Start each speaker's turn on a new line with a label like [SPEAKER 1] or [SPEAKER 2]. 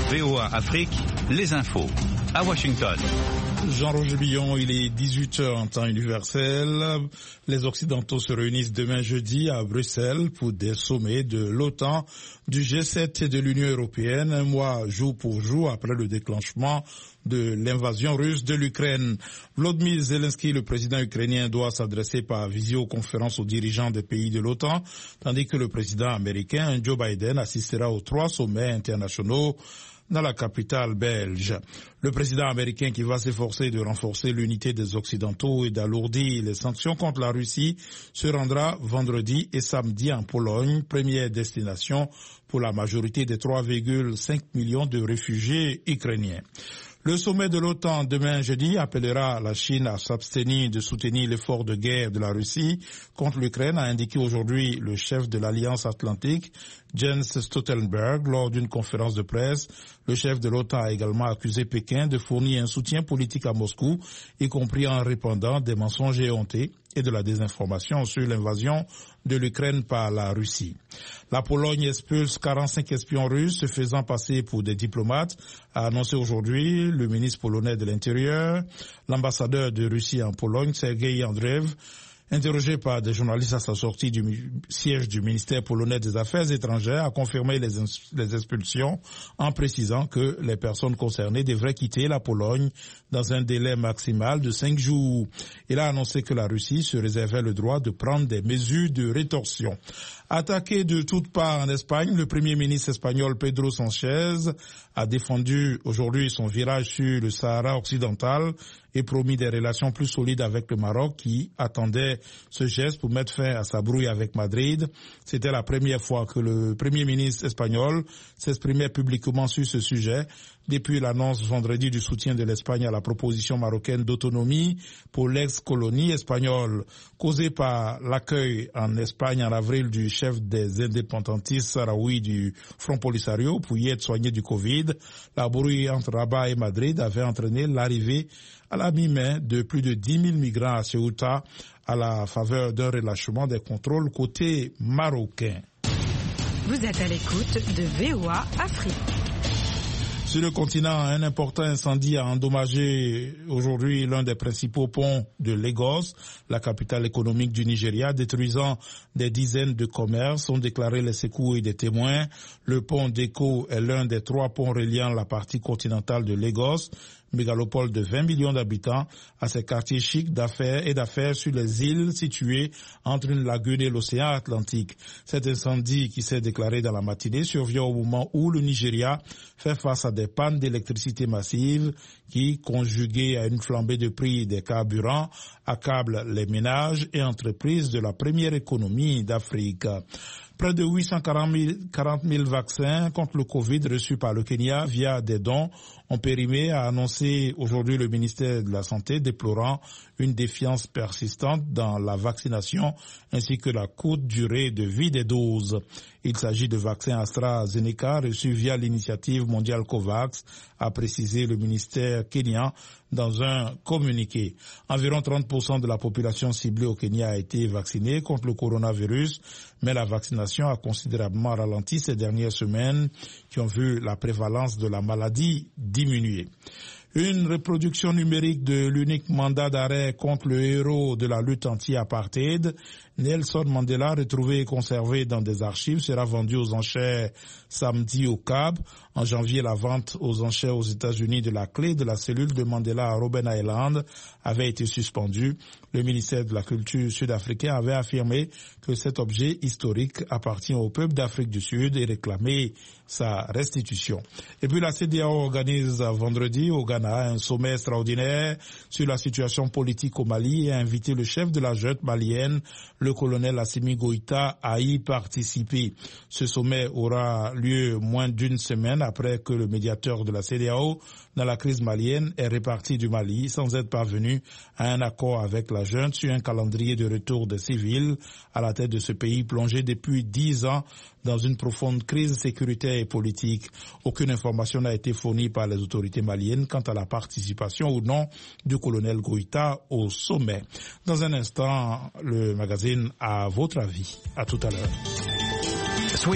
[SPEAKER 1] VOA Afrique, les infos. À Washington.
[SPEAKER 2] Jean-Roger Billon, il est 18h en temps universel. Les Occidentaux se réunissent demain jeudi à Bruxelles pour des sommets de l'OTAN, du G7 et de l'Union européenne, un mois jour pour jour après le déclenchement de l'invasion russe de l'Ukraine. Volodymyr Zelensky, le président ukrainien, doit s'adresser par visioconférence aux dirigeants des pays de l'OTAN, tandis que le président américain, Joe Biden, assistera aux 3 sommets internationaux dans la capitale belge. Le président américain, qui va s'efforcer de renforcer l'unité des Occidentaux et d'alourdir les sanctions contre la Russie, se rendra vendredi et samedi en Pologne, première destination pour la majorité des 3,5 millions de réfugiés ukrainiens. Le sommet de l'OTAN demain jeudi appellera la Chine à s'abstenir de soutenir l'effort de guerre de la Russie contre l'Ukraine, a indiqué aujourd'hui le chef de l'Alliance Atlantique, Jens Stoltenberg, lors d'une conférence de presse. Le chef de l'OTAN a également accusé Pékin de fournir un soutien politique à Moscou, y compris en répandant des mensonges éhontés et de la désinformation sur l'invasion de l'Ukraine par la Russie. La Pologne expulse 45 espions russes se faisant passer pour des diplomates, a annoncé aujourd'hui le ministre polonais de l'Intérieur. L'ambassadeur de Russie en Pologne, Sergei Andreev, interrogé par des journalistes à sa sortie du siège du ministère polonais des Affaires étrangères, a confirmé les expulsions en précisant que les personnes concernées devraient quitter la Pologne dans un délai maximal de 5 jours. Il a annoncé que la Russie se réservait le droit de prendre des mesures de rétorsion. Attaqué de toutes parts en Espagne, le premier ministre espagnol Pedro Sánchez a défendu aujourd'hui son virage sur le Sahara occidental et promis des relations plus solides avec le Maroc qui attendait ce geste pour mettre fin à sa brouille avec Madrid. C'était la première fois que le premier ministre espagnol s'exprimait publiquement sur ce sujet depuis l'annonce vendredi du soutien de l'Espagne à la proposition marocaine d'autonomie pour l'ex-colonie espagnole. Causée par l'accueil en Espagne en avril du chef des indépendantistes sahraouis du Front Polisario pour y être soigné du Covid, la brouille entre Rabat et Madrid avait entraîné l'arrivée à la mi-mai de plus de 10 000 migrants à Ceuta à la faveur d'un relâchement des contrôles côté marocain.
[SPEAKER 3] Vous êtes à l'écoute de VOA Afrique.
[SPEAKER 2] Sur le continent, un important incendie a endommagé aujourd'hui l'un des principaux ponts de Lagos, la capitale économique du Nigeria, détruisant des dizaines de commerces, ont déclaré les secours et des témoins. Le pont d'Eko est l'un des 3 ponts reliant la partie continentale de Lagos, mégalopole de 20 millions d'habitants, à ses quartiers chics d'affaires sur les îles situées entre une lagune et l'océan Atlantique. Cet incendie qui s'est déclaré dans la matinée survient au moment où le Nigeria fait face à des pannes d'électricité massives qui, conjuguées à une flambée de prix des carburants, accablent les ménages et entreprises de la première économie d'Afrique. Près de 840 000 vaccins contre le Covid reçus par le Kenya via des dons ont périmé, a annoncé aujourd'hui le ministère de la Santé, déplorant une défiance persistante dans la vaccination ainsi que la courte durée de vie des doses. Il s'agit de vaccins AstraZeneca reçus via l'initiative mondiale COVAX, a précisé le ministère kenyan dans un communiqué. Environ 30% de la population ciblée au Kenya a été vaccinée contre le coronavirus, mais la vaccination a considérablement ralenti ces dernières semaines qui ont vu la prévalence de la maladie diminuer. Une reproduction numérique de l'unique mandat d'arrêt contre le héros de la lutte anti-apartheid, Nelson Mandela, retrouvé et conservé dans des archives, sera vendu aux enchères samedi au Cap. En janvier, la vente aux enchères aux États-Unis de la clé de la cellule de Mandela à Robben Island avait été suspendue. Le ministère de la Culture sud-africain avait affirmé que cet objet historique appartient au peuple d'Afrique du Sud et réclamé sa restitution. Et puis la CEDEAO organise vendredi au Ghana un sommet extraordinaire sur la situation politique au Mali et a invité le chef de la junte malienne, le colonel Assimi Goïta, à y participer. Ce sommet aura lieu moins d'une semaine après que le médiateur de la CEDEAO dans la crise malienne est reparti du Mali sans être parvenu à un accord avec la junte sur un calendrier de retour des civils à la tête de ce pays plongé depuis 10 ans dans une profonde crise sécuritaire et politique. Aucune information n'a été fournie par les autorités maliennes quant à la participation ou non du colonel Goïta au sommet. Dans un instant, le magazine À votre avis. À tout à l'heure.